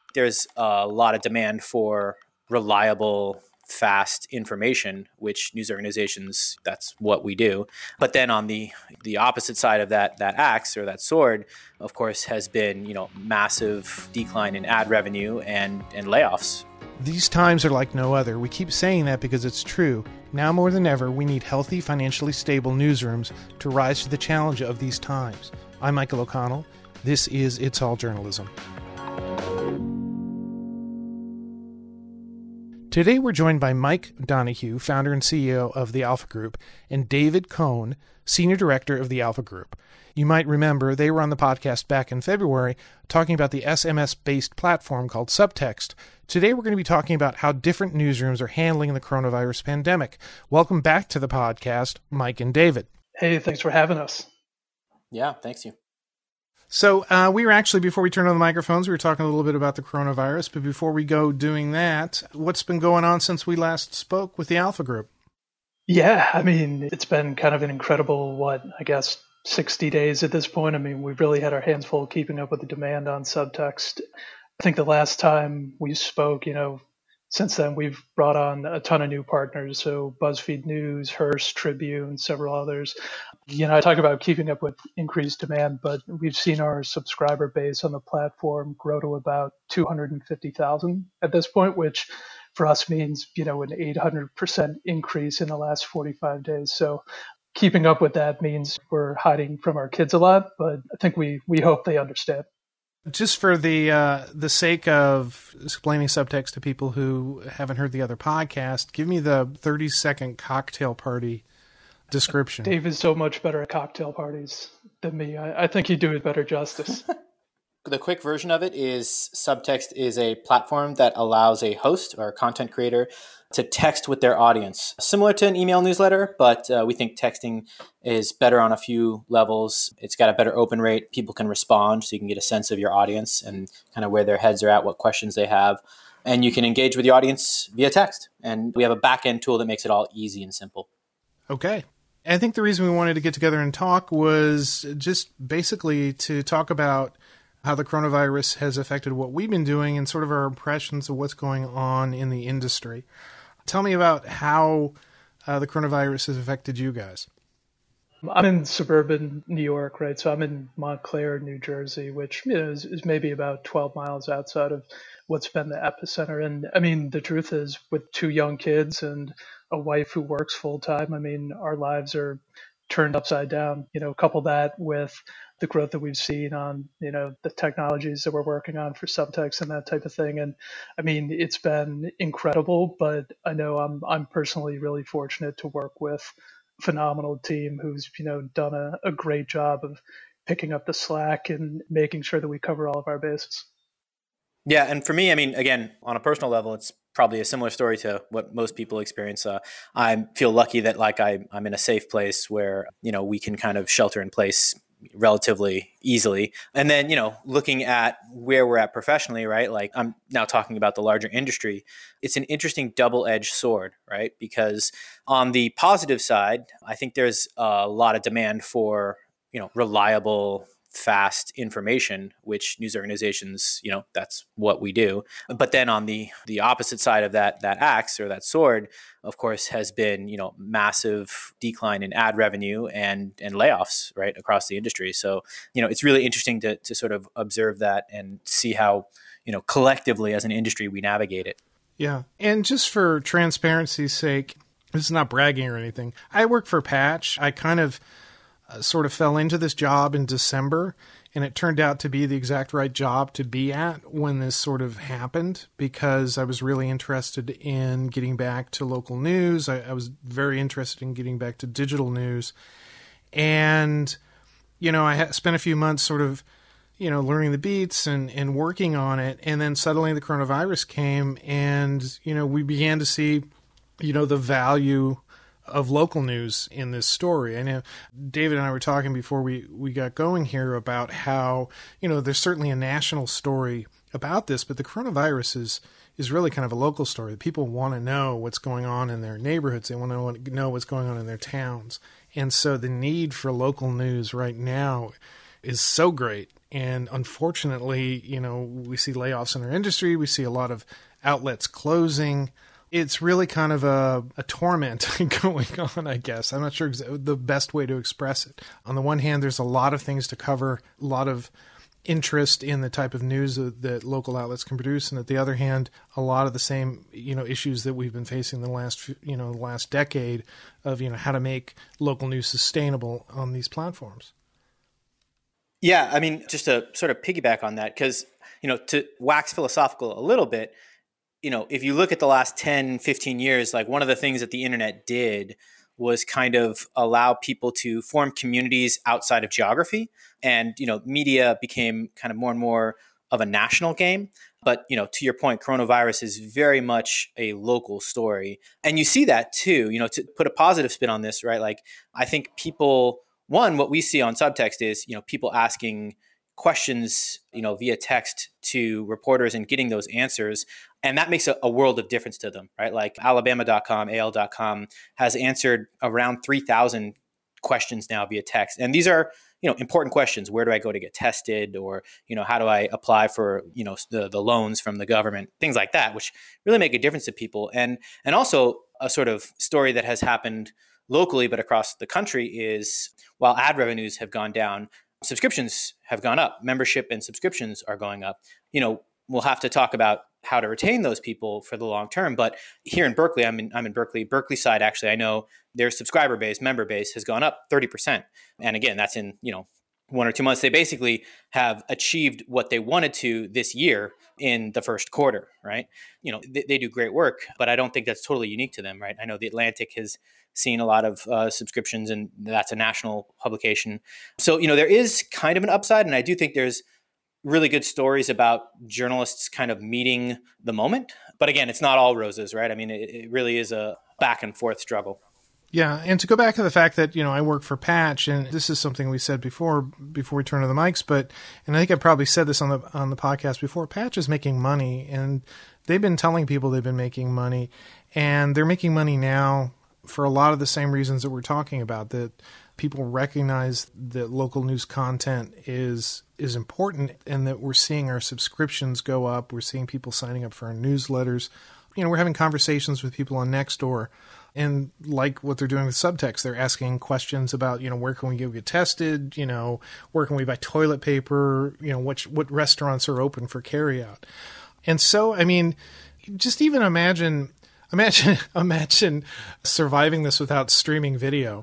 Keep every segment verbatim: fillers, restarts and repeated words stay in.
there's a lot of demand for reliable, fast information, which news organizations, that's what we do. But then on the the opposite side of that that axe or that sword, of course, has been, you know, massive decline in ad revenue and and layoffs. These times are like no other. We keep saying that because it's true. Now more than ever, we need healthy, financially stable newsrooms to rise to the challenge of these times. I'm Michael O'Connell. This is It's All Journalism. Today we're joined by Mike Donohue, founder and C E O of the Alpha Group, and David Cohn, senior director of the Alpha Group. You might remember they were on the podcast back in February talking about the S M S-based platform called Subtext. Today we're going to be talking about how different newsrooms are handling the coronavirus pandemic. Welcome back to the podcast, Mike and David. Hey, thanks for having us. Yeah, thanks you. So uh, we were actually, before we turned on the microphones, we were talking a little bit about the coronavirus. But before we go doing that, what's been going on since we last spoke with the Alpha Group? Yeah, I mean, it's been kind of an incredible, what, I guess, sixty days at this point. I mean, we've really had our hands full keeping up with the demand on Subtext. I think the last time we spoke, you know, since then we've brought on a ton of new partners. So BuzzFeed News, Hearst, Tribune, several others. You know, I talk about keeping up with increased demand, but we've seen our subscriber base on the platform grow to about two hundred fifty thousand at this point, which for us means, you know, an eight hundred percent increase in the last forty-five days. So keeping up with that means we're hiding from our kids a lot, but I think we we hope they understand. Just for the uh, the sake of explaining Subtext to people who haven't heard the other podcast, give me the thirty second cocktail party description. Dave is so much better at cocktail parties than me. I, I think he'd do it better justice. The quick version of it is Subtext is a platform that allows a host or a content creator to text with their audience. Similar to an email newsletter, but uh, we think texting is better on a few levels. It's got a better open rate. People can respond, so you can get a sense of your audience and kind of where their heads are at, what questions they have. And you can engage with the audience via text. And we have a back-end tool that makes it all easy and simple. Okay. I think the reason we wanted to get together and talk was just basically to talk about how the coronavirus has affected what we've been doing and sort of our impressions of what's going on in the industry. Tell me about how uh, the coronavirus has affected you guys. I'm in suburban New York, right? So I'm in Montclair, New Jersey, which, you know, is, is maybe about twelve miles outside of what's been the epicenter. And I mean, the truth is, with two young kids and a wife who works full time, I mean, our lives are turned upside down. You know, couple that with the growth that we've seen on, you know, the technologies that we're working on for Subtext and that type of thing. And I mean, it's been incredible, but I know I'm I'm personally really fortunate to work with a phenomenal team who's, you know, done a, a great job of picking up the slack and making sure that we cover all of our bases. Yeah, and for me, I mean, again, on a personal level, it's probably a similar story to what most people experience. Uh, I feel lucky that like I, I'm in a safe place where, you know, we can kind of shelter in place relatively easily. And then, you know, looking at where we're at professionally, right? Like I'm now talking about the larger industry. It's an interesting double-edged sword, right? Because on the positive side, I think there's a lot of demand for, you know, reliable, fast information, which news organizations, you know, that's what we do. But then on the the opposite side of that that axe or that sword, of course, has been, you know, massive decline in ad revenue and and layoffs right across the industry. So, you know, it's really interesting to to sort of observe that and see how, you know, collectively as an industry we navigate it. Yeah. And just for transparency's sake, this is not bragging or anything. I work for Patch. I kind of Uh, sort of fell into this job in December, and it turned out to be the exact right job to be at when this sort of happened, because I was really interested in getting back to local news. I, I was very interested in getting back to digital news. And, you know, I had spent a few months sort of, you know, learning the beats and, and working on it. And then suddenly the coronavirus came and, you know, we began to see, you know, the value of local news in this story. I know David and I were talking before we, we got going here about how, you know, there's certainly a national story about this, but the coronavirus is, is really kind of a local story. People want to know what's going on in their neighborhoods. They want to know what's going on in their towns. And so the need for local news right now is so great. And unfortunately, you know, we see layoffs in our industry. We see a lot of outlets closing. It's really kind of a, a torment going on, I guess. I'm not sure exa- the best way to express it. On the one hand, there's a lot of things to cover, a lot of interest in the type of news that, that local outlets can produce. And at the other hand, a lot of the same, you know, issues that we've been facing the last, you know, the last decade of, you know, how to make local news sustainable on these platforms. Yeah, I mean, just to sort of piggyback on that, because, you know, to wax philosophical a little bit, you know, if you look at the last ten, fifteen years, like one of the things that the internet did was kind of allow people to form communities outside of geography. And, you know, media became kind of more and more of a national game. But, you know, to your point, coronavirus is very much a local story. And you see that too, you know, to put a positive spin on this, right? Like, I think people, one, what we see on Subtext is, you know, people asking questions, you know, via text to reporters and getting those answers. And that makes a, a world of difference to them, right? Like Alabama dot com, A L dot com has answered around three thousand questions now via text. And these are, you know, important questions. Where do I go to get tested? Or, you know, how do I apply for, you know, the, the loans from the government? Things like that, which really make a difference to people. And, and also a sort of story that has happened locally, but across the country is, while ad revenues have gone down, subscriptions have gone up. Membership and subscriptions are going up. You know, we'll have to talk about how to retain those people for the long term. But here in Berkeley, I'm in, I'm in Berkeley, Berkeley side, actually, I know their subscriber base, member base has gone up thirty percent. And again, that's in, you know, one or two months. They basically have achieved what they wanted to this year in the first quarter, right? You know, they, they do great work, but I don't think that's totally unique to them, right? I know The Atlantic has seen a lot of uh, subscriptions, and that's a national publication. So, you know, there is kind of an upside. And I do think there's really good stories about journalists kind of meeting the moment. But again, it's not all roses, right? I mean, it, it really is a back and forth struggle. Yeah, and to go back to the fact that, you know, I work for Patch, and this is something we said before before we turn to the mics, but, and I think I probably said this on the on the podcast before, Patch is making money, and they've been telling people they've been making money, and they're making money now for a lot of the same reasons that we're talking about, that people recognize that local news content is is important, and that we're seeing our subscriptions go up. We're seeing people signing up for our newsletters. You know, we're having conversations with people on Nextdoor, and like what they're doing with Subtext, they're asking questions about, you know, where can we go get tested? You know, where can we buy toilet paper? You know, what what restaurants are open for carryout? And so, I mean, just even imagine, imagine, imagine surviving this without streaming video.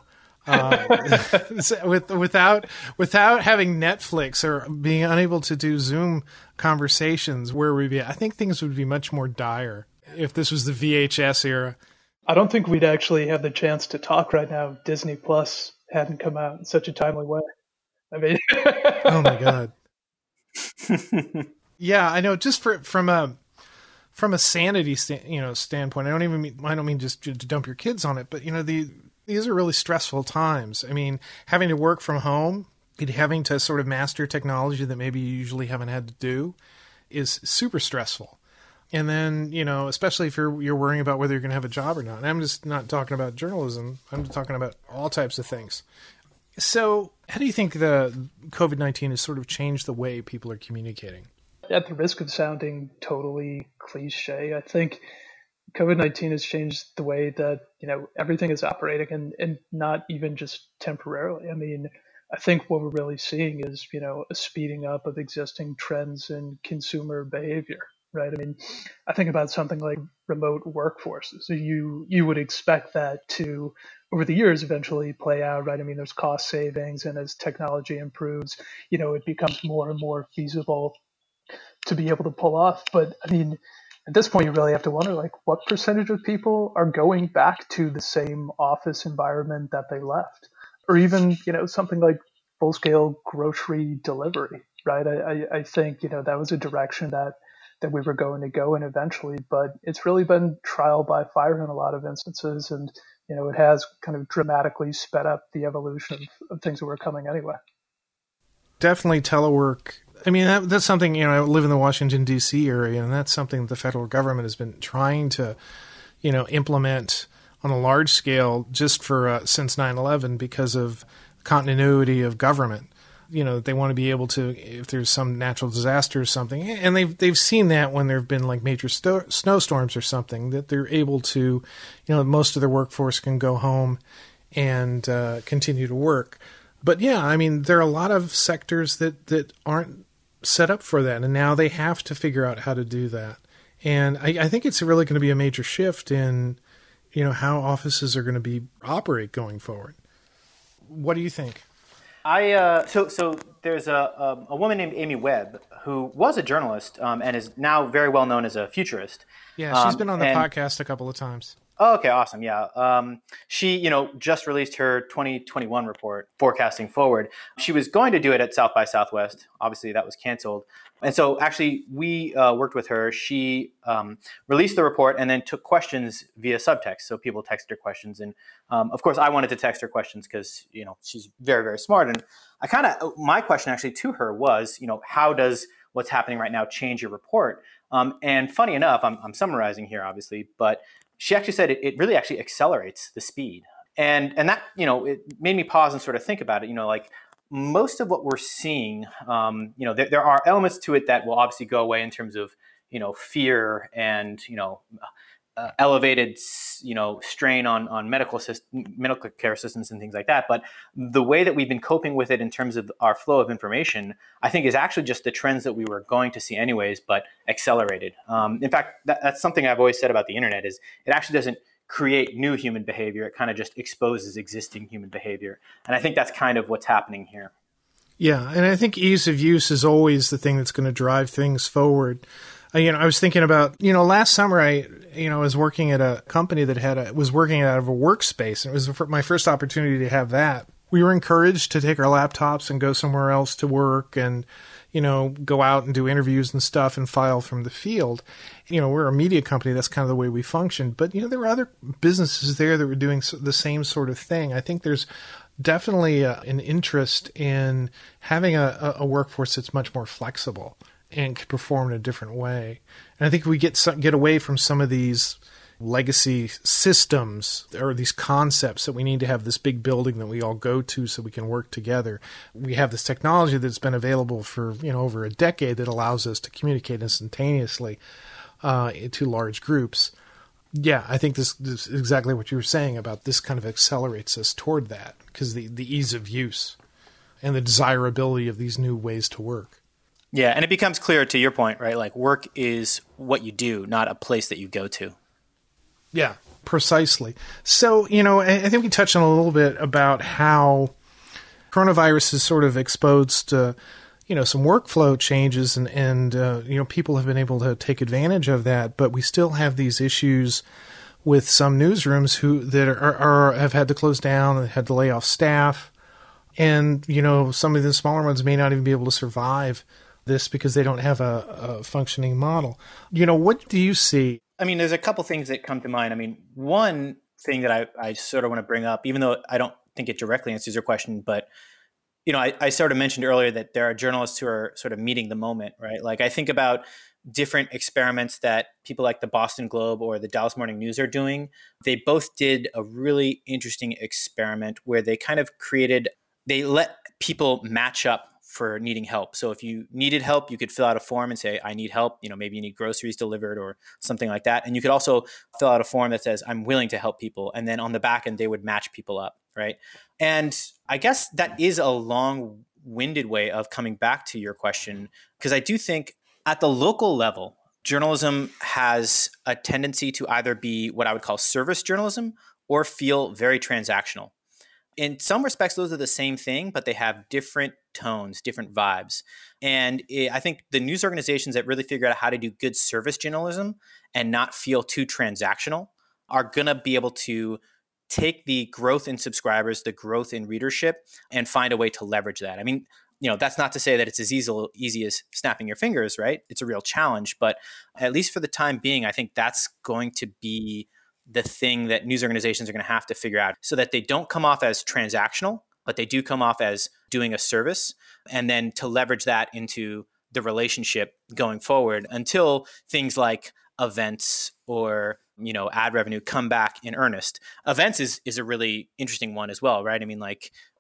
uh, with, without without having Netflix or being unable to do Zoom conversations, where we'd be, I think things would be much more dire if this was the V H S era. I don't think we'd actually have the chance to talk right now if Disney Plus hadn't come out in such a timely way. I mean, oh my God. Yeah, I know. Just for from a from a sanity sta- you know standpoint, I don't even mean I don't mean just to dump your kids on it, but you know the. These are really stressful times. I mean, having to work from home, having to sort of master technology that maybe you usually haven't had to do is super stressful. And then, you know, especially if you're you're worrying about whether you're going to have a job or not. And I'm just not talking about journalism. I'm just talking about all types of things. So how do you think the COVID nineteen has sort of changed the way people are communicating? At the risk of sounding totally cliche, I think COVID nineteen has changed the way that, you know, everything is operating, and, and not even just temporarily. I mean, I think what we're really seeing is, you know, a speeding up of existing trends in consumer behavior, right? I mean, I think about something like remote workforces. So you, you would expect that to, over the years, eventually play out, right? I mean, there's cost savings, and as technology improves, you know, it becomes more and more feasible to be able to pull off. But I mean, at this point, you really have to wonder, like, what percentage of people are going back to the same office environment that they left? Or even, you know, something like full-scale grocery delivery, right? I, I, I think, you know, that was a direction that, that we were going to go in eventually, but it's really been trial by fire in a lot of instances. And, you know, it has kind of dramatically sped up the evolution of, of things that were coming anyway. Definitely telework. I mean, that, that's something, you know, I live in the Washington, D C area, and that's something the federal government has been trying to, you know, implement on a large scale just for uh, since nine eleven because of continuity of government. You know, they want to be able to, if there's some natural disaster or something, and they've they've seen that when there have been like major sto- snowstorms or something, that they're able to, you know, most of their workforce can go home and uh, continue to work. But yeah, I mean, there are a lot of sectors that, that aren't set up for that, and now they have to figure out how to do that. And I, I think it's really going to be a major shift in, you know, how offices are going to be operate going forward. What do you think? I uh, so so there's a, a a woman named Amy Webb who was a journalist um, and is now very well known as a futurist. Yeah, she's um, been on the and, podcast a couple of times. Oh, okay, awesome. Yeah. Um, she, you know, just released her twenty twenty-one report, Forecasting Forward. She was going to do it at South by Southwest. Obviously, that was canceled. And so actually, we uh, worked with her. She um, released the report and then took questions via subtext. So people texted her questions. And um, of course, I wanted to text her questions because, you know, she's very, very smart. And I kind of, my question actually to her was, you know, how does what's happening right now change your report? Um, and funny enough, I'm, I'm summarizing here, obviously, but she actually said it, it really actually accelerates the speed. And and that, you know, it made me pause and sort of think about it. You know, like most of what we're seeing, um, you know, there, there are elements to it that will obviously go away in terms of, you know, fear and, you know, uh, elevated, you know, strain on on medical system, medical care systems and things like that. But the way that we've been coping with it in terms of our flow of information, I think is actually just the trends that we were going to see anyways, but accelerated. Um, in fact, that, that's something I've always said about the internet is it actually doesn't create new human behavior. It kind of just exposes existing human behavior. And I think that's kind of what's happening here. Yeah, and I think ease of use is always the thing that's going to drive things forward. Uh, you know, I was thinking about, you know, last summer I, you know, was working at a company that had a, was working out of a workspace. And it was my first opportunity to have that. We were encouraged to take our laptops and go somewhere else to work and, you know, go out and do interviews and stuff and file from the field. You know, we're a media company. That's kind of the way we function. But, you know, there were other businesses there that were doing the same sort of thing. I think there's definitely a, an interest in having a, a workforce that's much more flexible and can perform in a different way. And I think if we get some, get away from some of these legacy systems or these concepts that we need to have this big building that we all go to so we can work together. We have this technology that's been available for, you know, over a decade that allows us to communicate instantaneously uh, to large groups. Yeah, I think this, this is exactly what you were saying about this kind of accelerates us toward that because the, the ease of use and the desirability of these new ways to work. Yeah, and it becomes clear to your point, right? Like work is what you do, not a place that you go to. Yeah, precisely. So, you know, I think we touched on a little bit about how coronavirus has sort of exposed, uh, you know, some workflow changes and, and uh, you know, people have been able to take advantage of that. But we still have these issues with some newsrooms who that are, are have had to close down and had to lay off staff. And, you know, some of the smaller ones may not even be able to survive this because they don't have a, a functioning model. You know, what do you see? I mean, there's a couple things that come to mind. I mean, one thing that I, I sort of want to bring up, even though I don't think it directly answers your question, but, you know, I, I sort of mentioned earlier that there are journalists who are sort of meeting the moment, right? Like I think about different experiments that people like the Boston Globe or the Dallas Morning News are doing. They both did a really interesting experiment where they kind of created, they let people match up for needing help. So if you needed help, you could fill out a form and say, I need help. You know, maybe you need groceries delivered or something like that. And you could also fill out a form that says, I'm willing to help people. And then on the back end, they would match people up, right? And I guess that is a long-winded way of coming back to your question, because I do think at the local level, journalism has a tendency to either be what I would call service journalism or feel very transactional. In some respects, those are the same thing, but they have different tones, different vibes. And it, I think the news organizations that really figure out how to do good service journalism and not feel too transactional are going to be able to take the growth in subscribers, the growth in readership, and find a way to leverage that. I mean, you know, that's not to say that it's as easy, easy as snapping your fingers, right? It's a real challenge. But at least for the time being, I think that's going to be the thing that news organizations are going to have to figure out so that they don't come off as transactional, but they do come off as doing a service, and then to leverage that into the relationship going forward until things like events or, you know, ad revenue come back in earnest. Events is is a really interesting one as well, right? I mean, like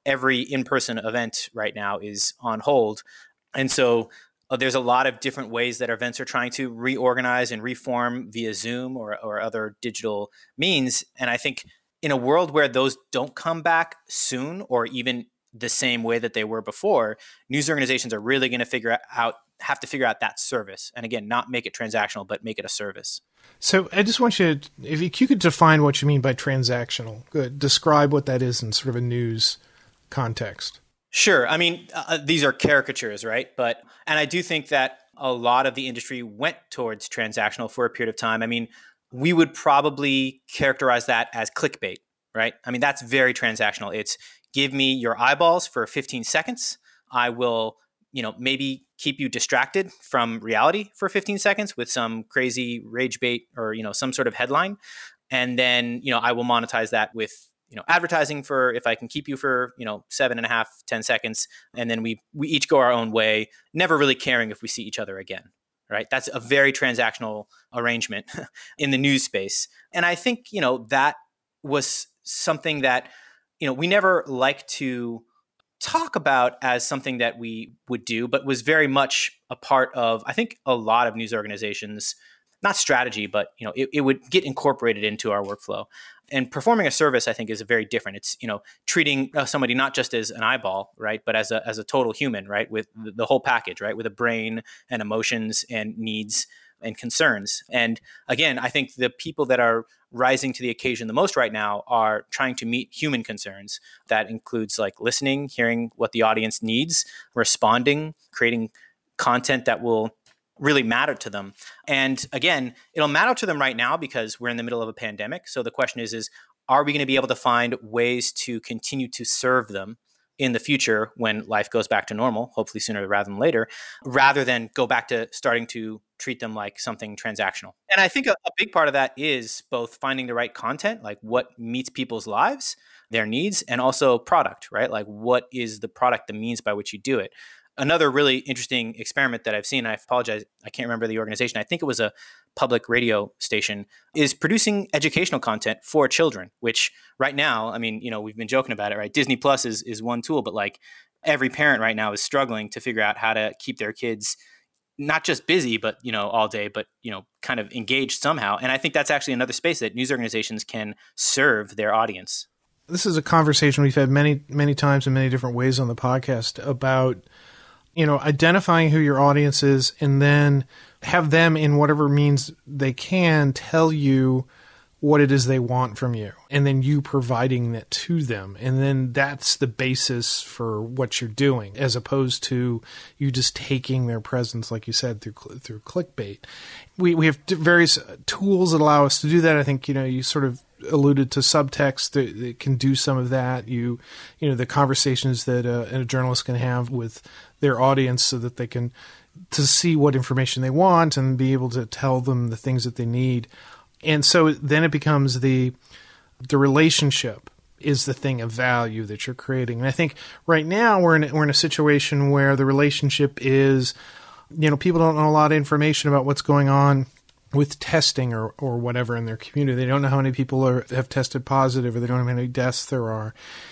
every in-person event right now is on hold. And so uh, there's a lot of different ways that events are trying to reorganize and reform via Zoom or, or other digital means. And I think in a world where those don't come back soon or even the same way that they were before, news organizations are really going to figure out, have to figure out that service. And again, not make it transactional, but make it a service. So I just want you to, if you could define what you mean by transactional, good. Describe what that is in sort of a news context. Sure. I mean, uh, these are caricatures, right? But, and I do think that a lot of the industry went towards transactional for a period of time. I mean, we would probably characterize that as clickbait, right? I mean, that's very transactional. It's give me your eyeballs for fifteen seconds. I will, you know, maybe keep you distracted from reality for fifteen seconds with some crazy rage bait or, you know, some sort of headline. And then, you know, I will monetize that with, you know, advertising for, if I can keep you for, you know, seven and a half, ten seconds. And then we, we each go our own way, never really caring if we see each other again, right? That's a very transactional arrangement in the news space. And I think, you know, that was something that, you know, we never like to talk about as something that we would do, but was very much a part of, I think, a lot of news organizations, not strategy, but, you know, it, it would get incorporated into our workflow. And performing a service, I think, is very different. It's, you know, treating uh, somebody not just as an eyeball, right, but as a as a total human, right, with the, the whole package, right, with a brain and emotions and needs and concerns. And again, I think the people that are rising to the occasion the most right now are trying to meet human concerns. That includes like listening, hearing what the audience needs, responding, creating content that will really matter to them. And again, it'll matter to them right now because we're in the middle of a pandemic. So the question is, is are we going to be able to find ways to continue to serve them in the future when life goes back to normal, hopefully sooner rather than later, rather than go back to starting to treat them like something transactional. And I think a, a big part of that is both finding the right content, like what meets people's lives, their needs, and also product, right? Like what is the product, the means by which you do it. Another really interesting experiment that I've seen, I apologize, I can't remember the organization, I think it was a public radio station, is producing educational content for children, which right now, I mean, you know, we've been joking about it, right? Disney Plus is, is one tool, but like every parent right now is struggling to figure out how to keep their kids not just busy, but, you know, all day, but, you know, kind of engaged somehow. And I think that's actually another space that news organizations can serve their audience. This is a conversation we've had many, many times in many different ways on the podcast about, you know, identifying who your audience is and then have them in whatever means they can tell you what it is they want from you, and then you providing that to them. And then that's the basis for what you're doing, as opposed to you just taking their presence, like you said, through through clickbait. We we have various tools that allow us to do that. I think, you know, you sort of alluded to subtext that, that can do some of that. You, you know, the conversations that uh, a journalist can have with their audience so that they can to see what information they want and be able to tell them the things that they need. And so then it becomes the the relationship is the thing of value that you're creating. And I think right now we're in we're in a situation where the relationship is, you know, people don't know a lot of information about what's going on with testing or, or whatever in their community. They don't know how many people are, have tested positive, or they don't know how many deaths there are.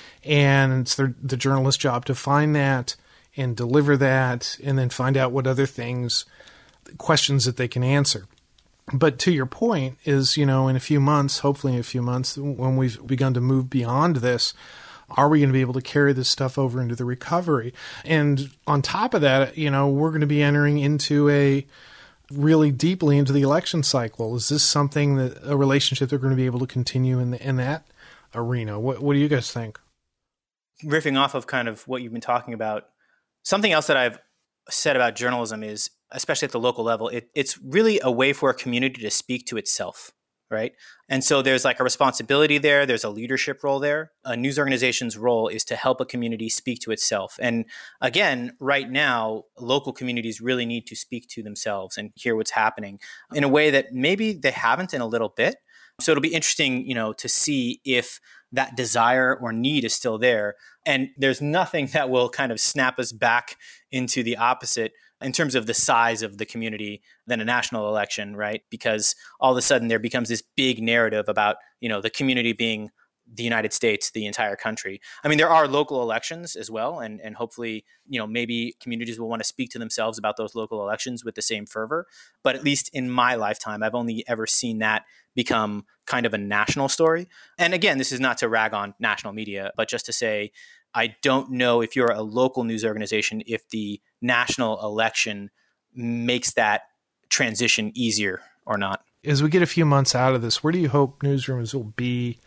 And it's their, the journalist's job to find that and deliver that, and then find out what other things, questions that they can answer. But to your point is, you know, in a few months, hopefully in a few months, when we've begun to move beyond this, are we going to be able to carry this stuff over into the recovery? And on top of that, you know, we're going to be entering into a really deeply into the election cycle. Is this something that a relationship they're going to be able to continue in the, in that arena? What, what do you guys think? Riffing off of kind of what you've been talking about, something else that I've said about journalism is, especially at the local level, it, it's really a way for a community to speak to itself, right? And so there's like a responsibility there. There's a leadership role there. A news organization's role is to help a community speak to itself. And again, right now, local communities really need to speak to themselves and hear what's happening in a way that maybe they haven't in a little bit. So it'll be interesting, you know, to see if that desire or need is still there. And there's nothing that will kind of snap us back into the opposite in terms of the size of the community than a national election, right? Because all of a sudden there becomes this big narrative about, you know, the community being the United States, the entire country. I mean, there are local elections as well, and and hopefully, you know, maybe communities will want to speak to themselves about those local elections with the same fervor. But at least in my lifetime, I've only ever seen that become kind of a national story. And again, this is not to rag on national media, but just to say, I don't know if you're a local news organization, if the national election makes that transition easier or not. As we get a few months out of this, where do you hope newsrooms will be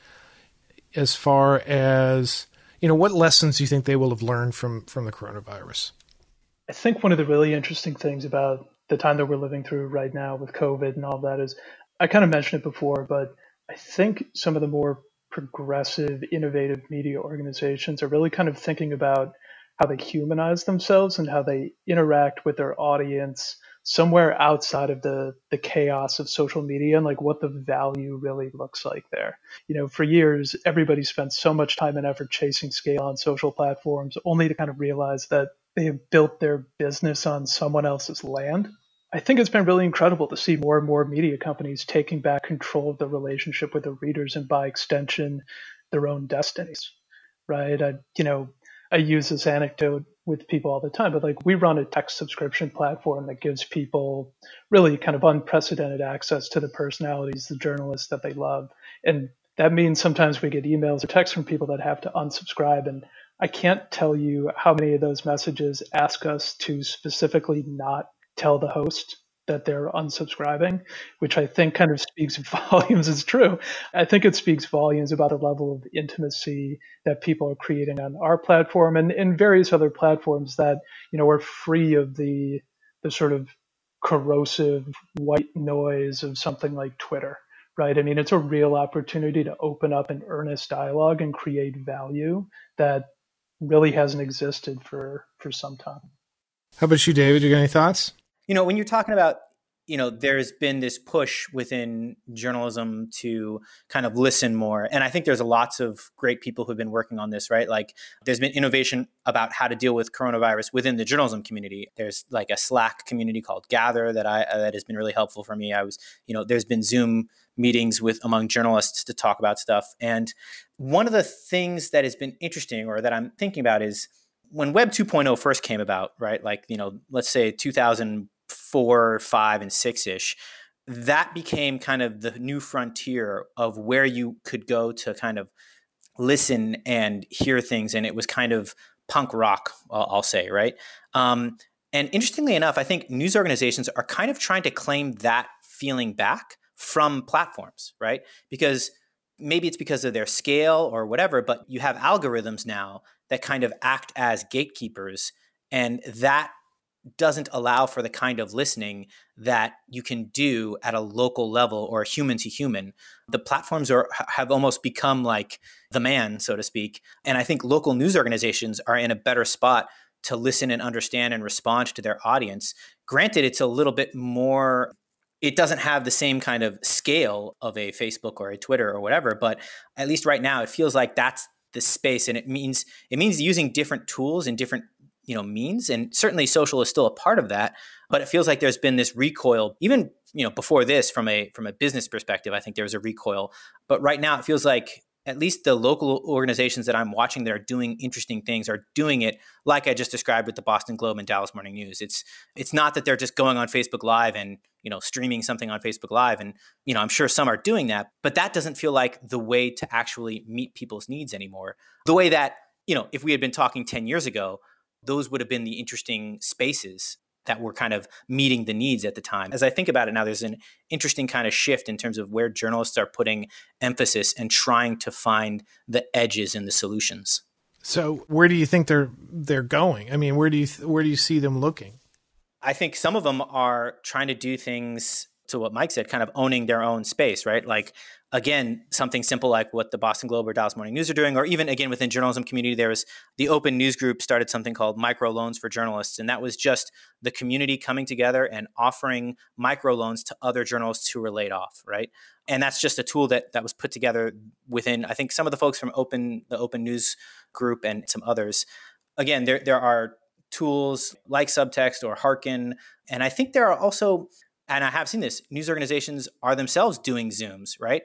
as far as, you know, what lessons do you think they will have learned from, from the coronavirus? I think one of the really interesting things about the time that we're living through right now with COVID and all that is, I kind of mentioned it before, but I think some of the more progressive, innovative media organizations are really kind of thinking about how they humanize themselves and how they interact with their audience somewhere outside of the the chaos of social media and like what the value really looks like there. You know, for years, everybody spent so much time and effort chasing scale on social platforms only to kind of realize that they have built their business on someone else's land. I think it's been really incredible to see more and more media companies taking back control of the relationship with their readers and by extension, their own destinies, right? I, you know, I use this anecdote with people all the time, but like we run a text subscription platform that gives people really kind of unprecedented access to the personalities, the journalists that they love. And that means sometimes we get emails or texts from people that have to unsubscribe. And I can't tell you how many of those messages ask us to specifically not tell the host that they're unsubscribing, which I think kind of speaks volumes. It's true. I think it speaks volumes about the level of intimacy that people are creating on our platform and in various other platforms that, you know, are free of the the sort of corrosive white noise of something like Twitter, right? I mean, it's a real opportunity to open up an earnest dialogue and create value that really hasn't existed for for some time. How about you, David? You got any thoughts? You know, when you're talking about, you know, there's been this push within journalism to kind of listen more. And I think there's lots of great people who've been working on this, right? Like there's been innovation about how to deal with coronavirus within the journalism community. There's like a Slack community called Gather that I uh, that has been really helpful for me. I was, you know, there's been Zoom meetings with among journalists to talk about stuff. And one of the things that has been interesting or that I'm thinking about is when Web two point oh first came about, right? Like, you know, let's say two thousand four, five, and six-ish, that became kind of the new frontier of where you could go to kind of listen and hear things. And it was kind of punk rock, I'll, I'll say, right? Um, and interestingly enough, I think news organizations are kind of trying to claim that feeling back from platforms, right? Because maybe it's because of their scale or whatever, but you have algorithms now that kind of act as gatekeepers, and that doesn't allow for the kind of listening that you can do at a local level or human to human. The platforms are have almost become like the man, so to speak. And I think local news organizations are in a better spot to listen and understand and respond to their audience. Granted, it's a little bit more, it doesn't have the same kind of scale of a Facebook or a Twitter or whatever, but at least right now it feels like that's the space. And it means it means using different tools and different you know, means. And certainly social is still a part of that, but it feels like there's been this recoil, even, you know, before this from a, from a business perspective, I think there was a recoil, but right now it feels like at least the local organizations that I'm watching that are doing interesting things are doing it like I just described with the Boston Globe and Dallas Morning News. It's, it's not that they're just going on Facebook Live and, you know, streaming something on Facebook Live. And, you know, I'm sure some are doing that, but that doesn't feel like the way to actually meet people's needs anymore. The way that, you know, if we had been talking ten years ago, those would have been the interesting spaces that were kind of meeting the needs at the time. As I think about it now, there's an interesting kind of shift in terms of where journalists are putting emphasis and trying to find the edges in the solutions. So where do you think they're they're going? I mean, where do you where do you see them looking? I think some of them are trying to do things to what Mike said, kind of owning their own space, right? Like, again, something simple like what the Boston Globe or Dallas Morning News are doing, or even, again, within journalism community, there was the Open News Group started something called microloans for journalists. And that was just the community coming together and offering microloans to other journalists who were laid off, right? And that's just a tool that that was put together within, I think, some of the folks from Open, the Open News Group and some others. Again, there there are tools like Subtext or Hearken. And I think there are also, and I have seen this, news organizations are themselves doing Zooms, right?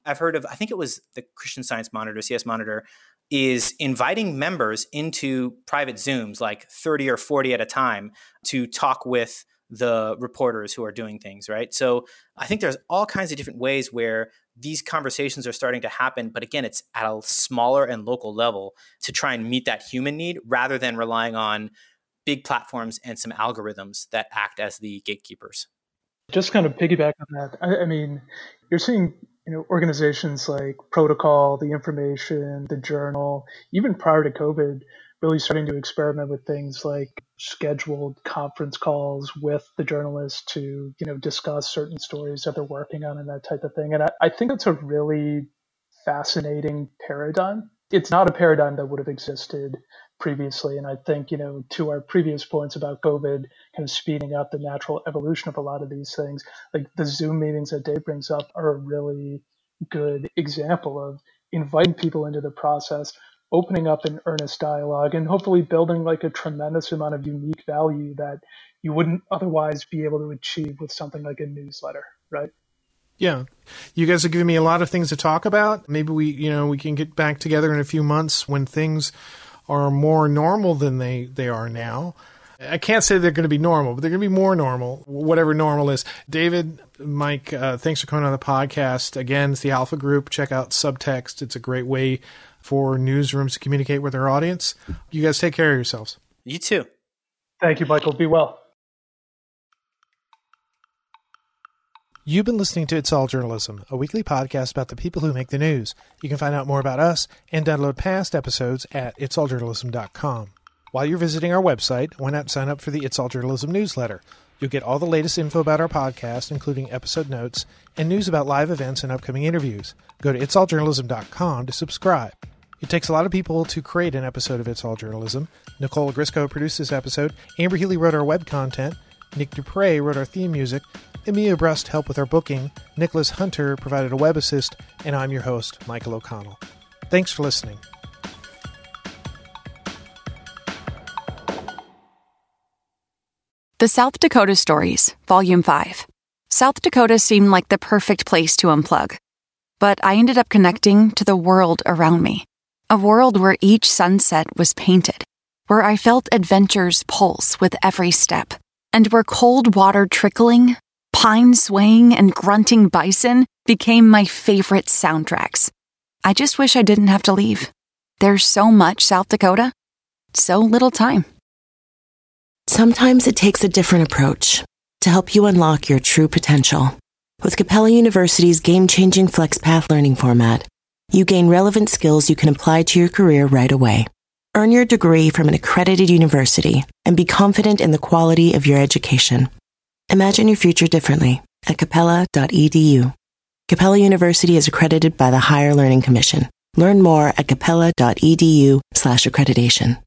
I've heard of, I think it was the Christian Science Monitor, C S Monitor, is inviting members into private Zooms, like thirty or forty at a time, to talk with the reporters who are doing things, right? So I think there's all kinds of different ways where these conversations are starting to happen. But again, it's at a smaller and local level to try and meet that human need rather than relying on big platforms and some algorithms that act as the gatekeepers. Just kind of piggyback on that. I, I mean, you're seeing, you know, organizations like Protocol, The Information, The Journal, even prior to COVID, really starting to experiment with things like scheduled conference calls with the journalists to, you know, discuss certain stories that they're working on and that type of thing. And I, I think that's a really fascinating paradigm. It's not a paradigm that would have existed previously. And I think, you know, to our previous points about COVID kind of speeding up the natural evolution of a lot of these things, like the Zoom meetings that Dave brings up are a really good example of inviting people into the process, opening up an earnest dialogue, and hopefully building like a tremendous amount of unique value that you wouldn't otherwise be able to achieve with something like a newsletter, right? Yeah. You guys are giving me a lot of things to talk about. Maybe we, you know, we can get back together in a few months when things are more normal than they, they are now. I can't say they're going to be normal, but they're going to be more normal, whatever normal is. David, Mike, uh, thanks for coming on the podcast. Again, it's the Alpha Group. Check out Subtext. It's a great way for newsrooms to communicate with their audience. You guys take care of yourselves. You too. Thank you, Michael. Be well. You've been listening to It's All Journalism, a weekly podcast about the people who make the news. You can find out more about us and download past episodes at its all journalism dot com. While you're visiting our website, why not sign up for the It's All Journalism newsletter? You'll get all the latest info about our podcast, including episode notes and news about live events and upcoming interviews. Go to its all journalism dot com to subscribe. It takes a lot of people to create an episode of It's All Journalism. Nicole Grisco produced this episode. Amber Healy wrote our web content. Nick Dupre wrote our theme music. Emilia Brust helped with our booking. Nicholas Hunter provided a web assist. And I'm your host, Michael O'Connell. Thanks for listening. The South Dakota Stories, Volume five. South Dakota seemed like the perfect place to unplug. But I ended up connecting to the world around me. A world where each sunset was painted, where I felt adventure's pulse with every step, and where cold water trickling, pine swaying, and grunting bison became my favorite soundtracks. I just wish I didn't have to leave. There's so much South Dakota, so little time. Sometimes it takes a different approach to help you unlock your true potential. With Capella University's game-changing FlexPath learning format, you gain relevant skills you can apply to your career right away. Earn your degree from an accredited university and be confident in the quality of your education. Imagine your future differently at capella dot e d u. Capella University is accredited by the Higher Learning Commission. Learn more at capella dot e d u slash accreditation.